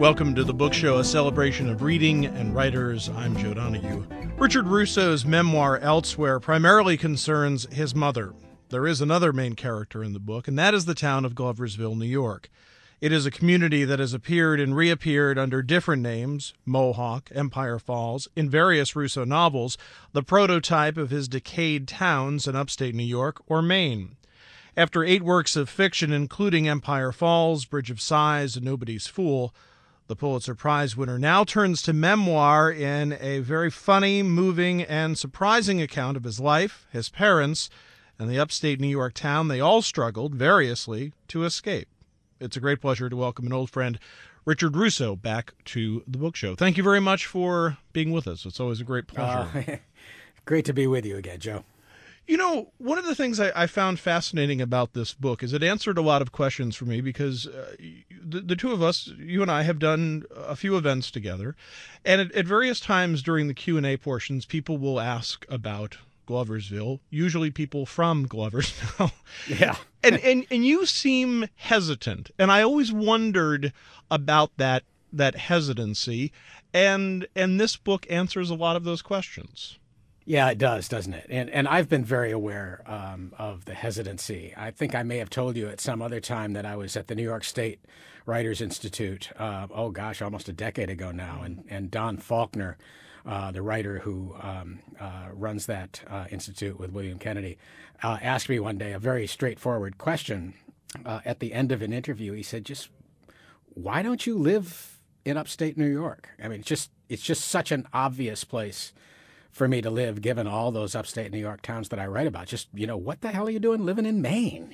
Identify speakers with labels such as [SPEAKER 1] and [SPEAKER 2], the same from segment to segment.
[SPEAKER 1] Welcome to The Book Show, a celebration of reading and writers. I'm Joe Donahue. Richard Russo's memoir, Elsewhere, primarily concerns his mother. There is another main character in the book, and that is the town of Gloversville, New York. It is a community that has appeared and reappeared under different names, Mohawk, Empire Falls, in various Russo novels, the prototype of his decayed towns in upstate New York or Maine. After 8 works of fiction, including Empire Falls, Bridge of Sighs, and Nobody's Fool, the Pulitzer Prize winner now turns to memoir in a very funny, moving, and surprising account of his life, his parents, and the upstate New York town they all struggled, variously, to escape. It's a great pleasure to welcome an old friend, Richard Russo, back to the Book Show. Thank you very much for being with us. It's always a great pleasure.
[SPEAKER 2] Great to be with you again, Joe.
[SPEAKER 1] You know, one of the things I found fascinating about this book is it answered a lot of questions for me because the two of us, you and I, have done a few events together. And at various times during the Q&A portions, people will ask about Gloversville, usually people from Gloversville.
[SPEAKER 2] Yeah.
[SPEAKER 1] and you seem hesitant. And I always wondered about that hesitancy. And this book answers a lot of those questions.
[SPEAKER 2] Yeah, it does, doesn't it? And I've been very aware of the hesitancy. I think I may have told you at some other time that I was at the New York State Writers Institute, almost a decade ago now. And Don Faulkner, the writer who runs that institute with William Kennedy, asked me one day a very straightforward question at the end of an interview. He said, just why don't you live in upstate New York? I mean, it's just such an obvious place for me to live, given all those upstate New York towns that I write about. Just, what the hell are you doing living in Maine,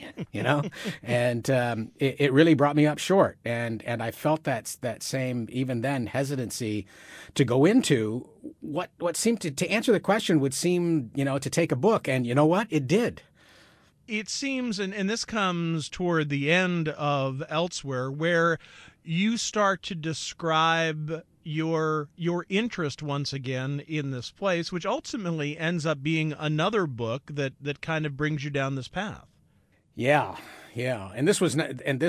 [SPEAKER 2] And it really brought me up short. And I felt that same, even then, hesitancy to go into what seemed to answer the question would seem, to take a book. And you know what? It did.
[SPEAKER 1] It seems, and this comes toward the end of Elsewhere, where you start to describe your interest once again in this place, which ultimately ends up being another book that kind of brings you down this path.
[SPEAKER 2] Yeah. And this was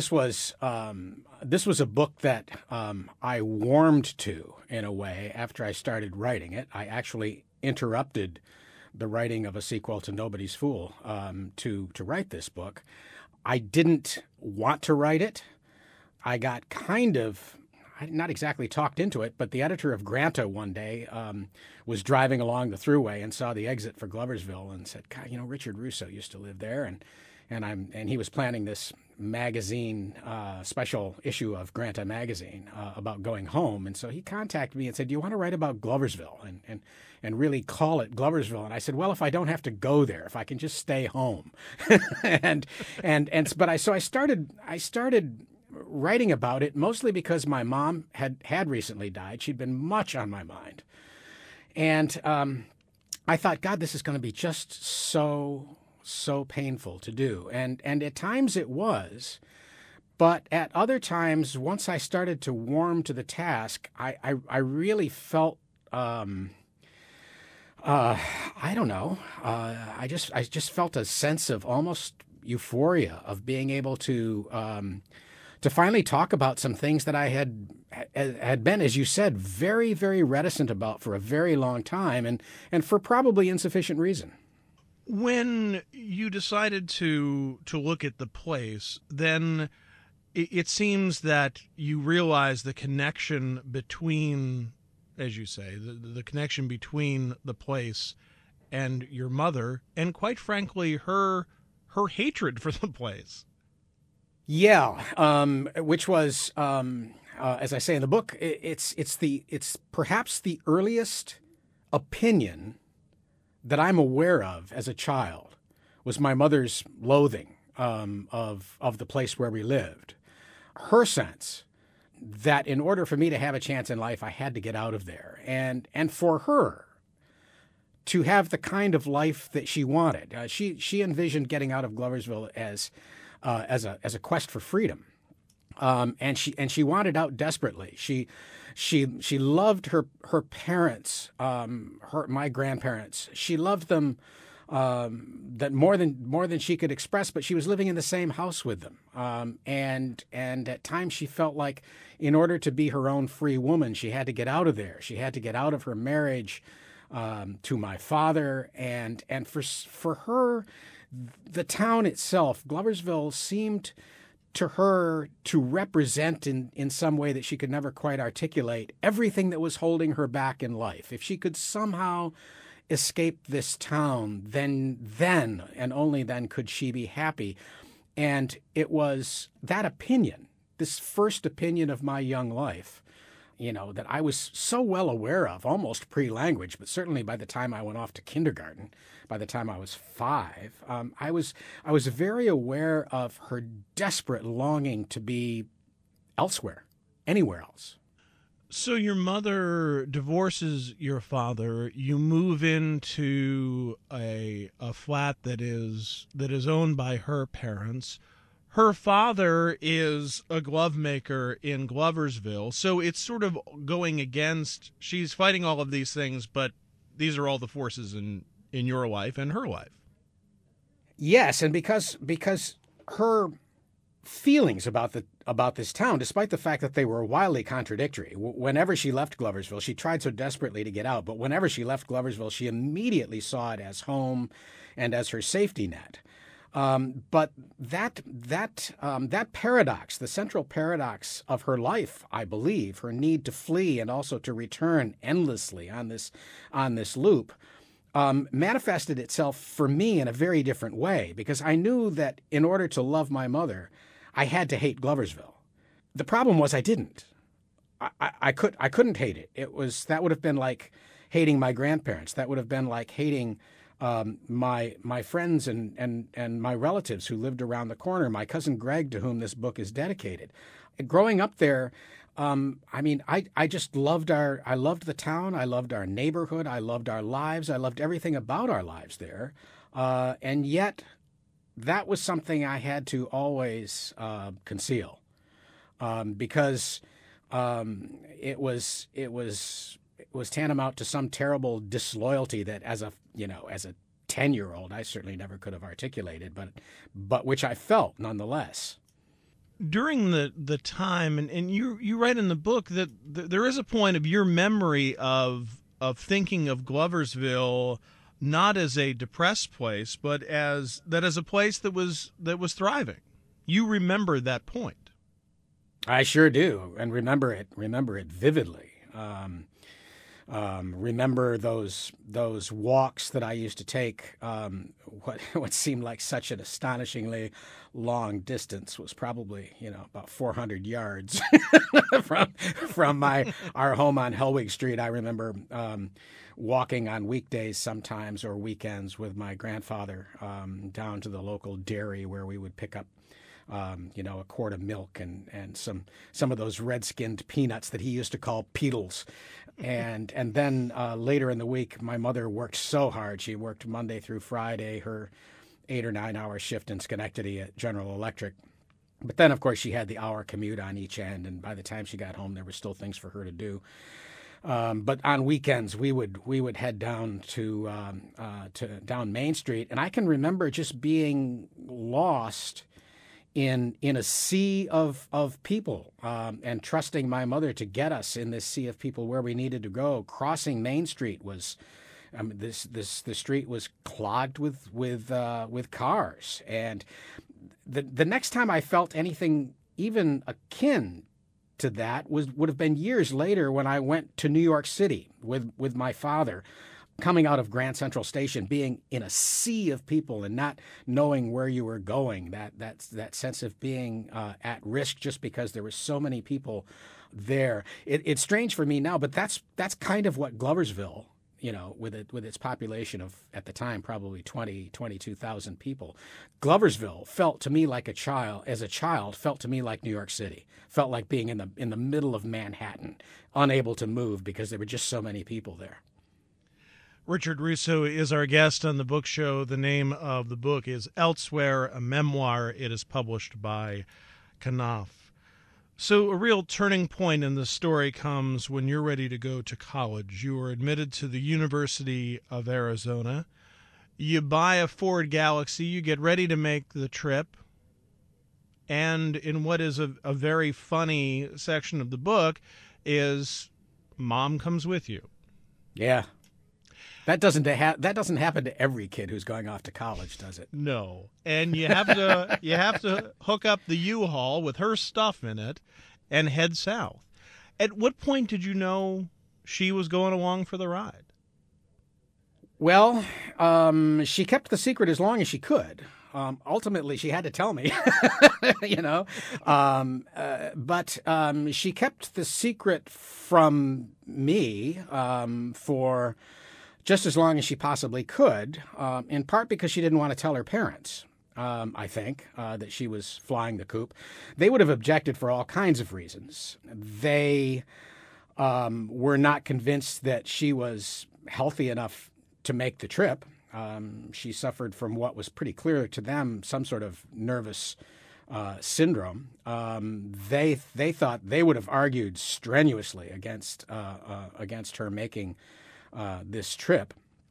[SPEAKER 2] a book that I warmed to in a way after I started writing it. I actually interrupted the writing of a sequel to Nobody's Fool to write this book. I didn't want to write it. I got not exactly talked into it, but the editor of Granta one day was driving along the Thruway and saw the exit for Gloversville and said, God, Richard Russo used to live there. And he was planning this magazine, special issue of Granta magazine about going home. And so he contacted me and said, do you want to write about Gloversville and really call it Gloversville? And I said, well, if I don't have to go there, if I can just stay home. But I started writing about it mostly because my mom had recently died. She'd been much on my mind. And I thought, God, this is going to be just so painful to do. And at times it was. But at other times, once I started to warm to the task, I really felt, I don't know, I just felt a sense of almost euphoria of being able to finally talk about some things that I had been, as you said, very, very reticent about for a very long time, and for probably insufficient reason.
[SPEAKER 1] When you decided to look at the place, then it seems that you realized the connection between, as you say, the connection between the place and your mother, and quite frankly, her hatred for the place.
[SPEAKER 2] Yeah, which was, as I say in the book, it's perhaps the earliest opinion that I'm aware of as a child was my mother's loathing of the place where we lived. Her sense that in order for me to have a chance in life, I had to get out of there, and for her to have the kind of life that she wanted. She envisioned getting out of Gloversville as a quest for freedom, and she wanted out desperately. She loved her parents, my grandparents. She loved them that more than she could express. But she was living in the same house with them, and at times she felt like, in order to be her own free woman, she had to get out of there. She had to get out of her marriage to my father, and for her, the town itself, Gloversville, seemed to her to represent in some way that she could never quite articulate everything that was holding her back in life. If she could somehow escape this town, then and only then could she be happy. And it was that opinion, this first opinion of my young life, that I was so well aware of, almost pre-language, but certainly by the time I went off to kindergarten, by the time I was 5, I was very aware of her desperate longing to be elsewhere, anywhere else.
[SPEAKER 1] So your mother divorces your father. You move into a flat that is owned by her parents. Her father is a glove maker in Gloversville, so it's sort of going against. She's fighting all of these things, but these are all the forces in your life and her life.
[SPEAKER 2] Yes, and because her feelings about this town, despite the fact that they were wildly contradictory. Whenever she left Gloversville, she tried so desperately to get out, but whenever she left Gloversville, she immediately saw it as home and as her safety net. But that paradox, the central paradox of her life, I believe, her need to flee and also to return endlessly on this loop, manifested itself for me in a very different way, because I knew that in order to love my mother, I had to hate Gloversville. The problem was I didn't. I couldn't hate it. That would have been like hating my grandparents. That would have been like hating my friends and my relatives who lived around the corner, my cousin Greg, to whom this book is dedicated. Growing up there, I just loved the town. I loved our neighborhood. I loved our lives. I loved everything about our lives there. And yet that was something I had to always conceal because it was tantamount to some terrible disloyalty that as a 10-year-old, I certainly never could have articulated, but which I felt nonetheless.
[SPEAKER 1] During the time, and you write in the book that there is a point of your memory of thinking of Gloversville not as a depressed place, but as a place that was thriving. You remember that point.
[SPEAKER 2] I sure do, and remember it vividly. Remember those walks that I used to take. What seemed like such an astonishingly long distance was probably about 400 yards from our home on Hellwig Street. I remember walking on weekdays sometimes or weekends with my grandfather down to the local dairy where we would pick up a quart of milk and some of those red-skinned peanuts that he used to call Peetles. And then later in the week, my mother worked so hard. She worked Monday through Friday, her 8 or 9 hour shift in Schenectady at General Electric. But then, of course, she had the hour commute on each end, and by the time she got home, there were still things for her to do. But on weekends, we would head down to down Main Street, and I can remember just being lost in a sea of people, and trusting my mother to get us in this sea of people where we needed to go. Crossing Main Street was, the street was clogged with cars, and the next time I felt anything even akin to that would have been years later when I went to New York City with my father. Coming out of Grand Central Station, being in a sea of people and not knowing where you were going, that sense of being at risk just because there were so many people there. It's strange for me now, but that's kind of what Gloversville, with its population of, at the time, probably 22,000 people. Gloversville felt to me like felt to me like New York City, felt like being in the middle of Manhattan, unable to move because there were just so many people there.
[SPEAKER 1] Richard Russo is our guest on the book show. The name of the book is Elsewhere, a memoir. It is published by Knopf. So a real turning point in the story comes when you're ready to go to college. You are admitted to the University of Arizona. You buy a Ford Galaxy, you get ready to make the trip, and in what is a very funny section of the book is mom comes with you.
[SPEAKER 2] Yeah. That doesn't happen to every kid who's going off to college, does it?
[SPEAKER 1] No. And you have to hook up the U-Haul with her stuff in it and head south. At what point did you know she was going along for the ride?
[SPEAKER 2] Well, she kept the secret as long as she could. Ultimately, she had to tell me, you know. But she kept the secret from me for just as long as she possibly could, in part because she didn't want to tell her parents, I think, that she was flying the coop. They would have objected for all kinds of reasons. They were not convinced that she was healthy enough to make the trip. She suffered from what was pretty clear to them, some sort of nervous syndrome. They thought they would have argued strenuously against her making this trip,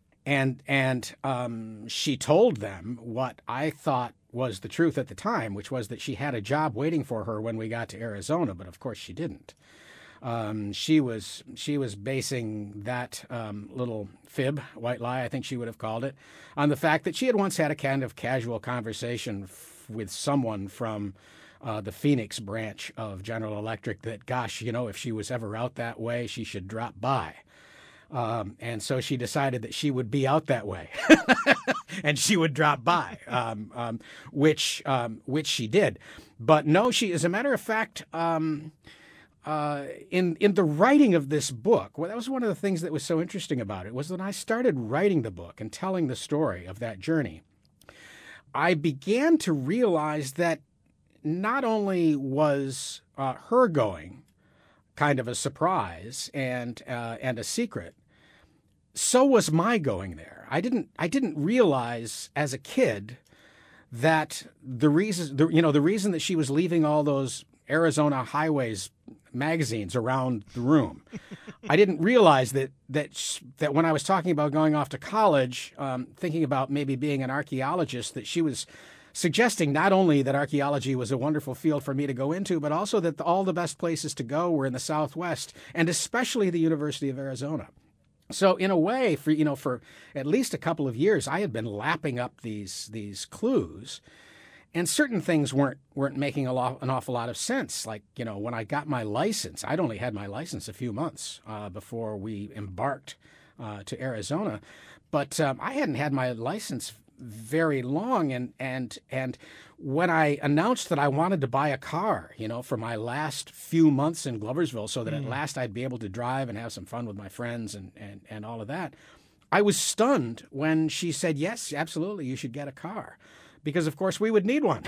[SPEAKER 2] and she told them what I thought was the truth at the time, which was that she had a job waiting for her when we got to Arizona, but of course she didn't. She was basing that little fib, white lie, I think she would have called it, on the fact that she had once had a kind of casual conversation with someone from the Phoenix branch of General Electric that, gosh, you know, if she was ever out that way, she should drop by. And so she decided that she would be out that way, and she would drop by, which she did. But no, she, as a matter of fact, in the writing of this book, well, that was one of the things that was so interesting about it, was when I started writing the book and telling the story of that journey, I began to realize that not only was her going kind of a surprise and a secret, so was my going there. I didn't realize as a kid that the reason that she was leaving all those Arizona Highways magazines around the room. I didn't realize that when I was talking about going off to college, thinking about maybe being an archaeologist, that she was suggesting not only that archaeology was a wonderful field for me to go into, but also that all the best places to go were in the Southwest, and especially the University of Arizona. So in a way, for at least a couple of years, I had been lapping up these clues, and certain things weren't making an awful lot of sense. Like, you know, when I got my license, I'd only had my license a few months before we embarked to Arizona, but I hadn't had my license very long, and when I announced that I wanted to buy a car, you know, for my last few months in Gloversville, so that at last I'd be able to drive and have some fun with my friends and all of that, I was stunned when she said, yes, absolutely, you should get a car. Because, of course, we would need one.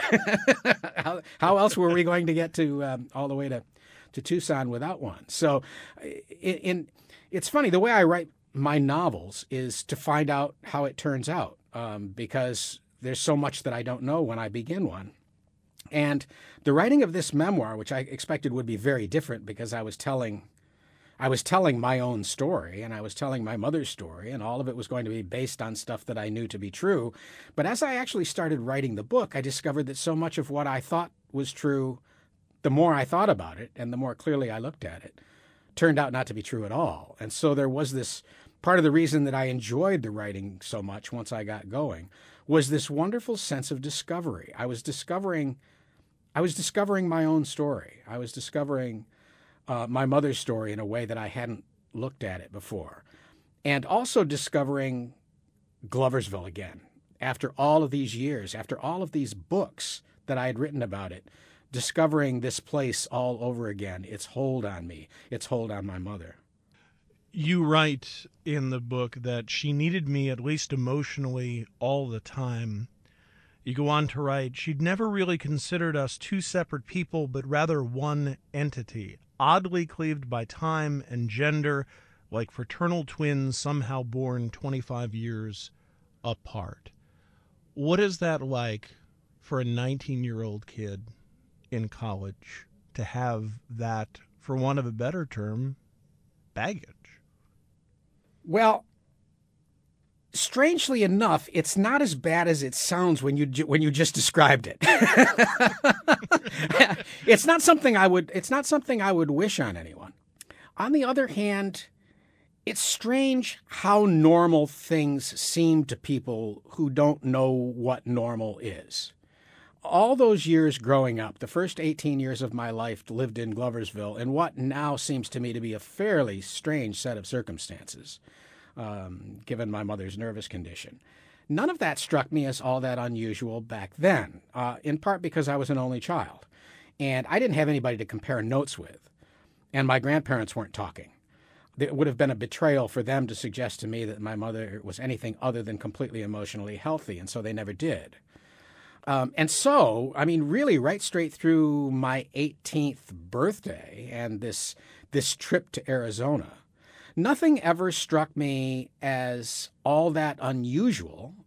[SPEAKER 2] How else were we going to get to all the way to Tucson without one? So it's funny, the way I write my novels is to find out how it turns out, because there's so much that I don't know when I begin one. And the writing of this memoir, which I expected would be very different because I was telling my own story, and I was telling my mother's story, and all of it was going to be based on stuff that I knew to be true. But as I actually started writing the book, I discovered that so much of what I thought was true, the more I thought about it and the more clearly I looked at it, turned out not to be true at all. And so there was this part of the reason that I enjoyed the writing so much once I got going was this wonderful sense of discovery. I was discovering my own story. I was discovering my mother's story in a way that I hadn't looked at it before. And also discovering Gloversville again. After all of these years, after all of these books that I had written about it, discovering this place all over again, its hold on me, its hold on my mother.
[SPEAKER 1] You write in the book that she needed me at least emotionally all the time. You go on to write, she'd never really considered us two separate people, but rather one entity, oddly cleaved by time and gender, like fraternal twins somehow born 25 years apart. What is that like for a 19-year-old kid in college to have that, for want of a better term, baggage?
[SPEAKER 2] Well, Strangely enough, it's not as bad as it sounds when you just described it. It's not something I would wish on anyone. On the other hand, it's strange how normal things seem to people who don't know what normal is. All those years growing up, the first 18 years of my life lived in Gloversville in what now seems to me to be a fairly strange set of circumstances, given my mother's nervous condition. None of that struck me as all that unusual back then, in part because I was an only child, and I didn't have anybody to compare notes with, and my grandparents weren't talking. It would have been a betrayal for them to suggest to me that my mother was anything other than completely emotionally healthy, and so they never did. And so, I mean, really right straight through my 18th birthday and this trip to Arizona, nothing ever struck me as all that unusual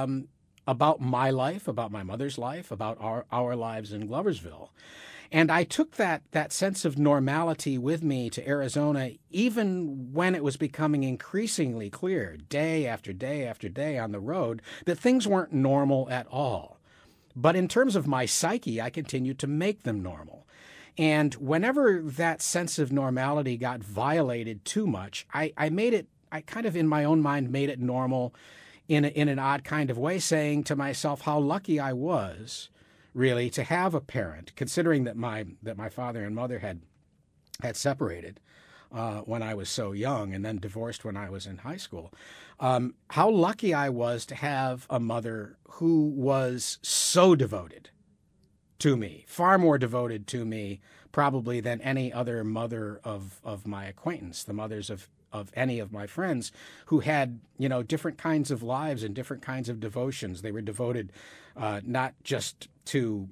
[SPEAKER 2] about my life, about my mother's life, about our lives in Gloversville. And I took that sense of normality with me to Arizona, even when it was becoming increasingly clear, day after day after day on the road, that things weren't normal at all. But in terms of my psyche, I continued to make them normal. And whenever that sense of normality got violated too much, I kind of in my own mind made it normal in an odd kind of way, saying to myself how lucky I was really to have a parent, considering that my father and mother had separated when I was so young and then divorced when I was in high school. How lucky I was to have a mother who was so devoted to me, far more devoted to me probably than any other mother of my acquaintance, the mothers of any of my friends who had, different kinds of lives and different kinds of devotions. They were devoted not just to,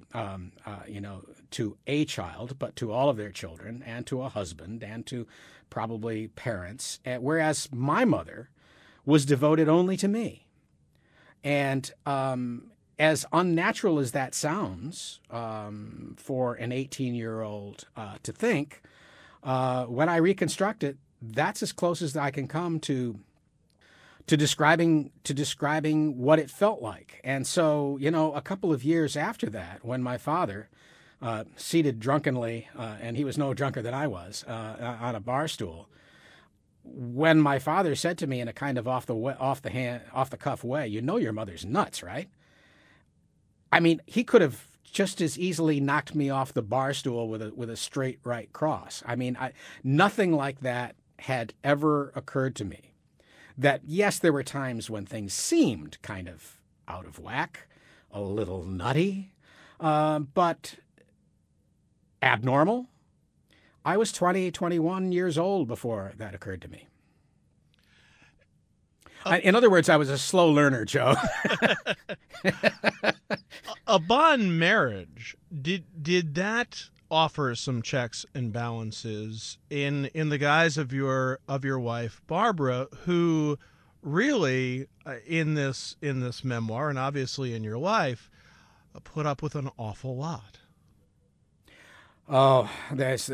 [SPEAKER 2] to a child, but to all of their children and to a husband and to probably parents, whereas my mother was devoted only to me. And as unnatural as that sounds for an 18-year-old to think, when I reconstruct it, that's as close as I can come to describing what it felt like. And so, a couple of years after that, when my father, seated drunkenly, and he was no drunker than I was, on a bar stool, when my father said to me in a kind of off the cuff way, your mother's nuts, right? I mean, he could have just as easily knocked me off the bar stool with a straight right cross. I mean, nothing like that had ever occurred to me. That, yes, there were times when things seemed kind of out of whack, a little nutty, but abnormal. I was 21 years old before that occurred to me. In other words, I was a slow learner, Joe.
[SPEAKER 1] A bond marriage, did that offer some checks and balances in the guise of your wife Barbara, who really in this memoir and obviously in your life put up with an awful lot?
[SPEAKER 2] Oh, there's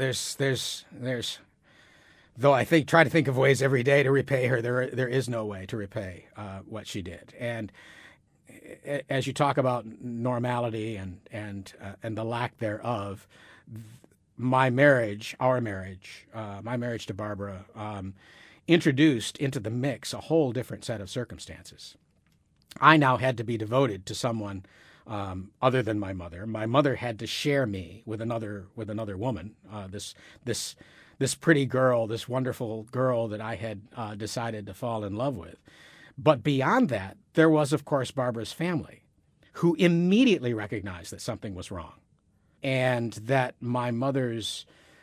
[SPEAKER 2] though I try to think of ways every day to repay her. There is no way to repay what she did. And as you talk about normality and the lack thereof, my marriage to Barbara, introduced into the mix a whole different set of circumstances. I now had to be devoted to someone other than my mother. My mother had to share me with another woman. This pretty girl, this wonderful girl that I had decided to fall in love with. But beyond that, there was, of course, Barbara's family, who immediately recognized that something was wrong, and that my mother's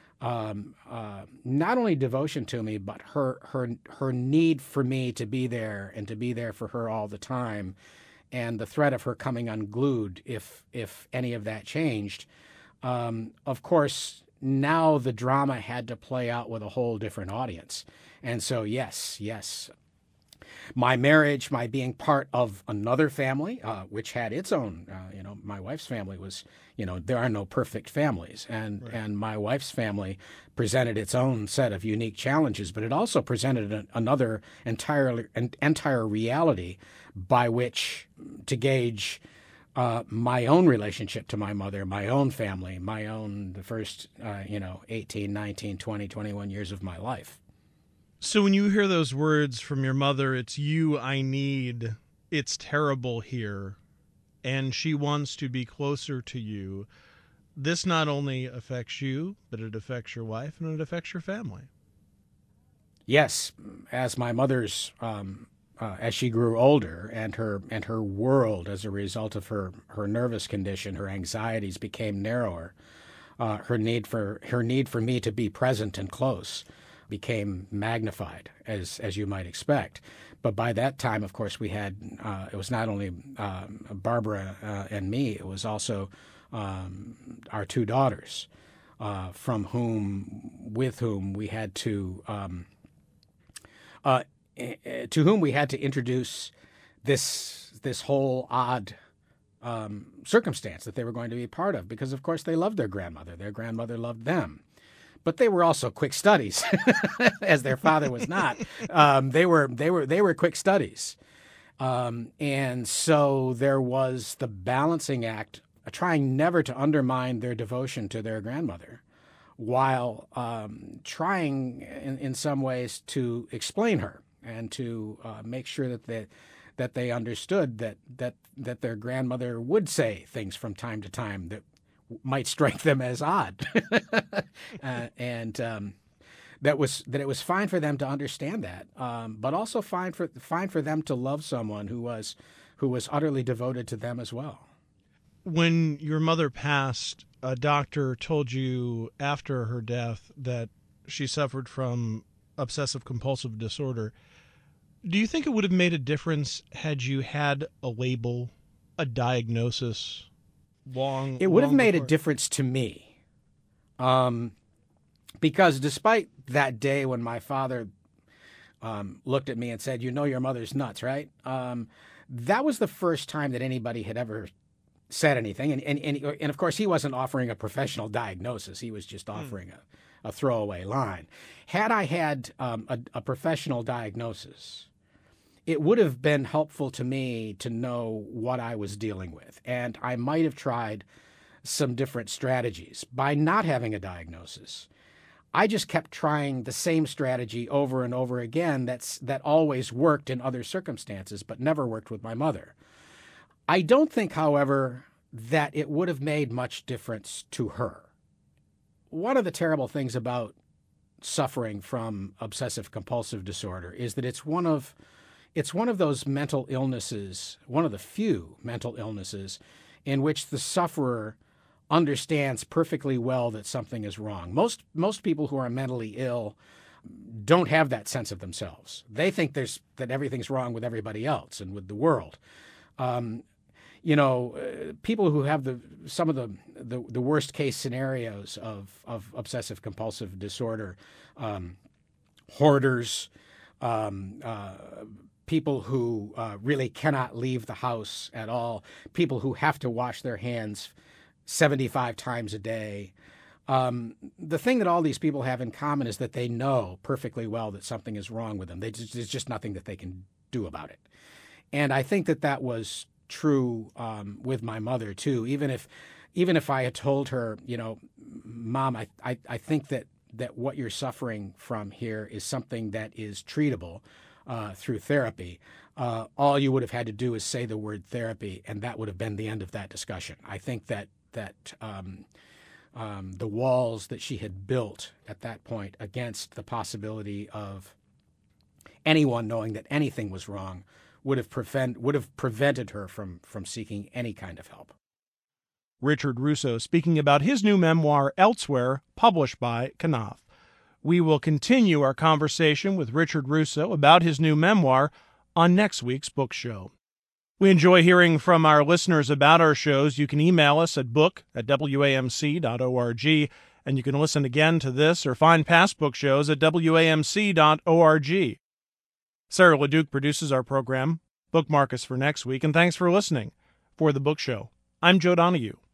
[SPEAKER 2] not only devotion to me, but her need for me to be there and to be there for her all the time, and the threat of her coming unglued if any of that changed. Of course, now the drama had to play out with a whole different audience. And so, yes, My marriage, my being part of another family, which had its own, my wife's family was, there are no perfect families. And my wife's family presented its own set of unique challenges, but it also presented another entire reality by which to gauge my own relationship to my mother, my own family, the first, 18, 19, 20, 21 years of my life.
[SPEAKER 1] So when you hear those words from your mother, it's you I need, it's terrible here, and she wants to be closer to you, this not only affects you, but it affects your wife and it affects your family.
[SPEAKER 2] Yes, as my mother's, as she grew older and her world as a result of her nervous condition, her anxieties became narrower. Her need for me to be present and close became magnified, as you might expect. But by that time, of course, we had it was not only Barbara and me; it was also our two daughters, with whom we had to introduce this whole odd circumstance that they were going to be part of, because of course they loved their grandmother. Their grandmother loved them. But they were also quick studies, as their father was not. They were quick studies, and so there was the balancing act, trying never to undermine their devotion to their grandmother, while trying in some ways to explain her and to make sure that they understood that their grandmother would say things from time to time that might strike them as odd, and that it was fine for them to understand that, but also fine for them to love someone who was utterly devoted to them as well.
[SPEAKER 1] When your mother passed, a doctor told you after her death that she suffered from obsessive compulsive disorder. Do you think it would have made a difference had you had a label, a diagnosis? It
[SPEAKER 2] would have made a difference to me, because despite that day when my father looked at me and said, your mother's nuts, right? That was the first time that anybody had ever said anything. And of course, he wasn't offering a professional diagnosis. He was just offering a throwaway line. Had I had a professional diagnosis, it would have been helpful to me to know what I was dealing with. And I might have tried some different strategies. By not having a diagnosis, I just kept trying the same strategy over and over again that always worked in other circumstances, but never worked with my mother. I don't think, however, that it would have made much difference to her. One of the terrible things about suffering from obsessive compulsive disorder is that it's one of those mental illnesses, one of the few mental illnesses in which the sufferer understands perfectly well that something is wrong. Most people who are mentally ill don't have that sense of themselves. They think that everything's wrong with everybody else and with the world. People who have some of the worst case scenarios of obsessive compulsive disorder, hoarders, people who really cannot leave the house at all, people who have to wash their hands 75 times a day. The thing that all these people have in common is that they know perfectly well that something is wrong with them. There's just nothing that they can do about it. And I think that was true with my mother too. Even if I had told her, Mom, I think that what you're suffering from here is something that is treatable through therapy, all you would have had to do is say the word therapy, and that would have been the end of that discussion. I think that the walls that she had built at that point against the possibility of anyone knowing that anything was wrong would have prevented her from seeking any kind of help.
[SPEAKER 1] Richard Russo speaking about his new memoir, Elsewhere, published by Knopf. We will continue our conversation with Richard Russo about his new memoir on next week's book show. We enjoy hearing from our listeners about our shows. You can email us at book@wamc.org, and you can listen again to this or find past book shows at wamc.org. Sarah LeDuc produces our program. Bookmark us for next week, and thanks for listening. For The Book Show, I'm Joe Donahue.